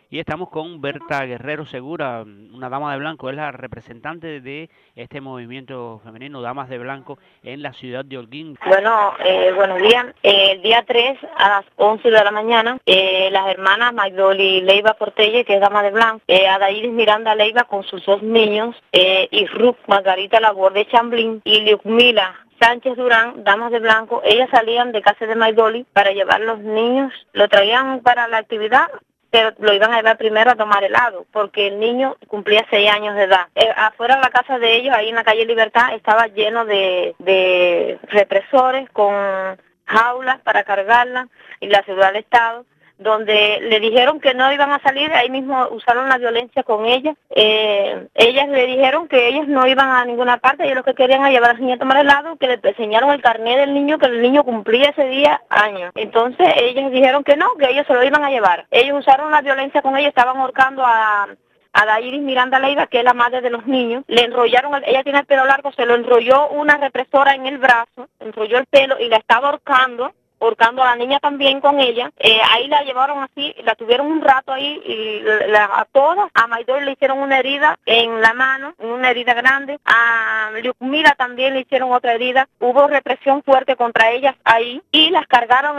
Y estamos con Berta Guerrero Segura, una dama de blanco, es la representante de este movimiento femenino, Damas de Blanco, en la ciudad de Holguín. Bueno, buenos días. El día 3 a las 11 de la mañana, las hermanas Magdoli Leiva Portelle, que es dama de blanco, Adairis Miranda Leiva con sus dos niños, y Ruth Margarita Laborde Chamblin y Liukmila Sánchez Durán, damas de blanco, ellas salían de casa de Maidoli para llevar los niños, lo traían para la actividad, pero lo iban a llevar primero a tomar helado, porque el niño cumplía 6 años de edad. Afuera de la casa de ellos, ahí en la calle Libertad, estaba lleno de represores con jaulas para cargarla, y la ciudad del Estado, donde le dijeron que no iban a salir, ahí mismo usaron la violencia con ellas. Ellas le dijeron que ellas no iban a ninguna parte, ellos lo que querían era llevar a la niña a tomar helado, que le enseñaron el carnet del niño, que el niño cumplía ese día años. Entonces ellas dijeron que no, que ellos se lo iban a llevar. Ellos usaron la violencia con ellos, estaban ahorcando a Dairis Miranda Leiva, que es la madre de los niños. Le enrollaron, ella tiene el pelo largo, se lo enrolló una represora en el brazo, enrolló el pelo y la estaba ahorcando a la niña también con ella. Ahí la llevaron así, la tuvieron un rato ahí, y a todas, a Maidol le hicieron una herida en la mano, una herida grande, a Liukmila también le hicieron otra herida. Hubo represión fuerte contra ellas ahí, y las cargaron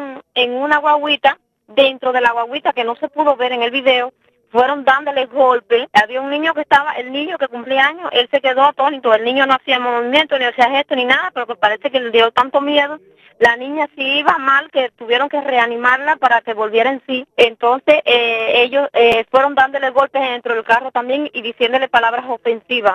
en una guagüita. Dentro de la guagüita, que no se pudo ver en el video, fueron dándole golpes. Había un niño el niño que cumplía años, él se quedó atónito, el niño no hacía movimiento, ni hacía gesto, ni nada, pero que parece que le dio tanto miedo. La niña sí iba mal, que tuvieron que reanimarla para que volviera en sí. Entonces ellos fueron dándole golpes dentro del carro también y diciéndole palabras ofensivas.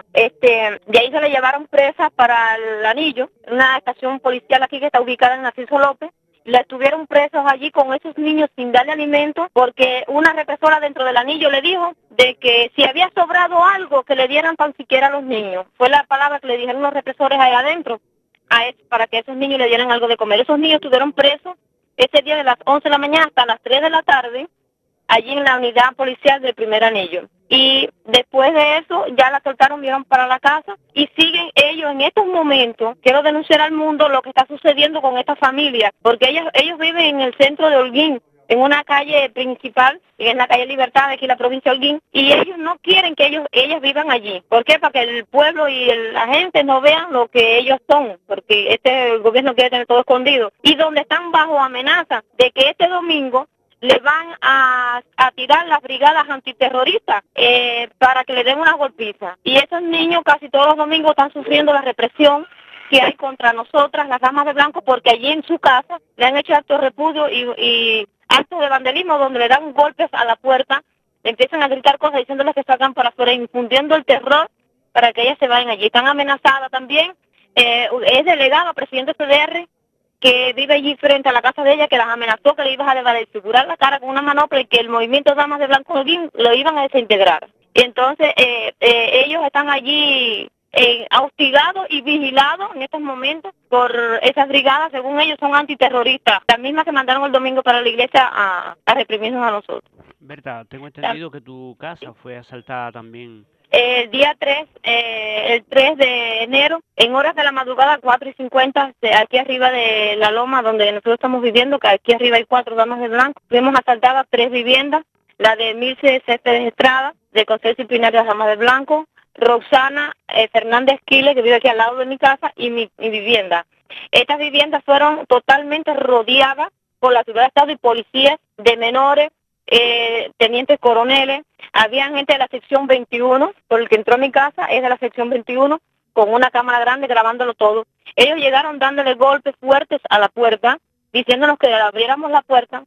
De ahí se le llevaron presa para el Anillo, una estación policial aquí que está ubicada en Narciso López. La estuvieron presos allí con esos niños sin darle alimento, porque una represora dentro del Anillo le dijo de que si había sobrado algo, que le dieran tan siquiera a los niños. Fue la palabra que le dijeron los represores allá adentro, para que esos niños le dieran algo de comer. Esos niños estuvieron presos ese día de las 11 de la mañana hasta las 3 de la tarde, allí en la unidad policial del Primer Anillo. Y después de eso ya la soltaron, vieron para la casa, y siguen ellos en estos momentos. Quiero denunciar al mundo lo que está sucediendo con esta familia, porque ellos viven en el centro de Holguín, en una calle principal, y es la calle Libertad, aquí en la provincia de Holguín, y ellos no quieren que ellas vivan allí. ¿Por qué? Para que el pueblo y la gente no vean lo que ellos son, porque el gobierno quiere tener todo escondido. Y donde están bajo amenaza de que este domingo le van a tirar las brigadas antiterroristas para que le den una golpiza. Y esos niños casi todos los domingos están sufriendo la represión que hay contra nosotras, las damas de blanco, porque allí en su casa le han hecho actos de repudio y actos de vandalismo, donde le dan golpes a la puerta, le empiezan a gritar cosas diciéndoles que salgan para afuera, infundiendo el terror para que ellas se vayan allí. Están amenazadas también. Es delegado, presidente CDR, que vive allí frente a la casa de ella, que las amenazó que le ibas a desfigurar la cara con una manopla y que el movimiento Damas de Blanco Holguín lo iban a desintegrar. Y entonces ellos están allí hostigados y vigilados en estos momentos por esas brigadas. Según ellos son antiterroristas, las mismas que mandaron el domingo para la iglesia a reprimirnos a nosotros. Berta, tengo entendido que tu casa fue asaltada también. El día 3, el 3 de enero, en horas de la madrugada, 4:50, aquí arriba de la loma donde nosotros estamos viviendo, que aquí arriba hay 4 damas de blanco, fuimos asaltadas 3 viviendas, la de Milce Céspedes Estrada, de Consejo Disciplinario de las Damas de Blanco, Roxana Fernández Quiles, que vive aquí al lado de mi casa, y mi vivienda. Estas viviendas fueron totalmente rodeadas por la ciudad de Estado y policías de menores, tenientes coroneles. Había gente de la sección 21, por el que entró a mi casa, es de la sección 21, con una cámara grande grabándolo todo. Ellos llegaron dándole golpes fuertes a la puerta, diciéndonos que abriéramos la puerta,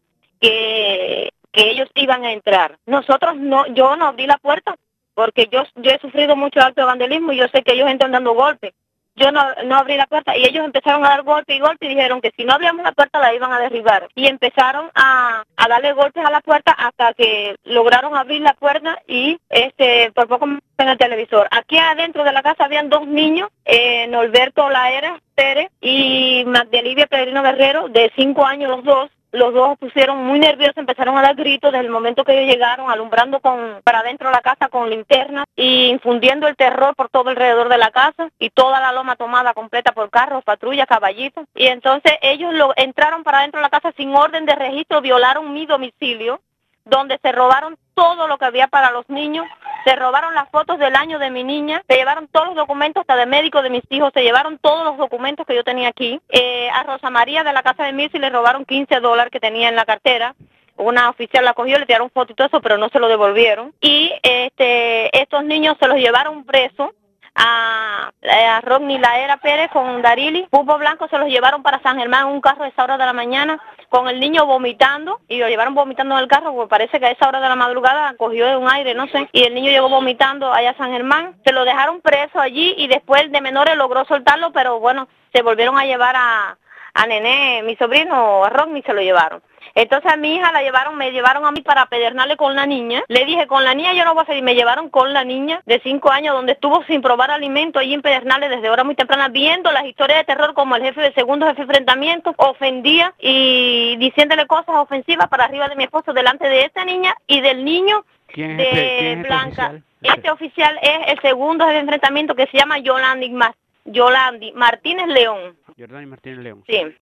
que ellos iban a entrar. Nosotros no, yo no abrí la puerta, porque yo he sufrido mucho acto de vandalismo y yo sé que ellos entran dando golpes. Yo no abrí la puerta y ellos empezaron a dar golpe y dijeron que si no abríamos la puerta la iban a derribar. Y empezaron a darle golpes a la puerta hasta que lograron abrir la puerta y por poco me en el televisor. Aquí adentro de la casa habían 2 niños, Norberto Laera Pérez y Magdelivia Pedrino Guerrero, de 5 años los dos. Los dos se pusieron muy nerviosos, empezaron a dar gritos desde el momento que ellos llegaron, alumbrando para adentro de la casa con linternas y infundiendo el terror por todo alrededor de la casa y toda la loma tomada completa por carros, patrullas, caballitos. Y entonces ellos entraron para adentro de la casa sin orden de registro, violaron mi domicilio, donde se robaron todo lo que había para los niños, se robaron las fotos del año de mi niña, se llevaron todos los documentos, hasta de médico de mis hijos, se llevaron todos los documentos que yo tenía aquí. A Rosa María de la casa de Mirsi le robaron $15 que tenía en la cartera. Una oficial la cogió, le tiraron foto y todo eso, pero no se lo devolvieron. Y estos niños se los llevaron presos. A Rodney Laera Pérez con Darili, Pupo Blanco se los llevaron para San Germán en un carro a esa hora de la mañana con el niño vomitando y lo llevaron vomitando en el carro porque parece que a esa hora de la madrugada cogió de un aire, no sé, y el niño llegó vomitando allá a San Germán. Se lo dejaron preso allí y después de menores logró soltarlo, pero bueno, se volvieron a llevar a Nené, mi sobrino, a Rodney se lo llevaron. Entonces a mi hija me llevaron a mí para pedernarle con la niña. Le dije, con la niña yo no voy a salir. Me llevaron con la niña de 5 años, donde estuvo sin probar alimento allí en Pedernales desde hora muy temprana, viendo las historias de terror como el jefe de segundo jefe de enfrentamiento ofendía y diciéndole cosas ofensivas para arriba de mi esposo delante de esta niña y del niño de Blanca. Este oficial es el segundo jefe de enfrentamiento que se llama Yolandi Martínez León. Jordani Martínez León. Sí.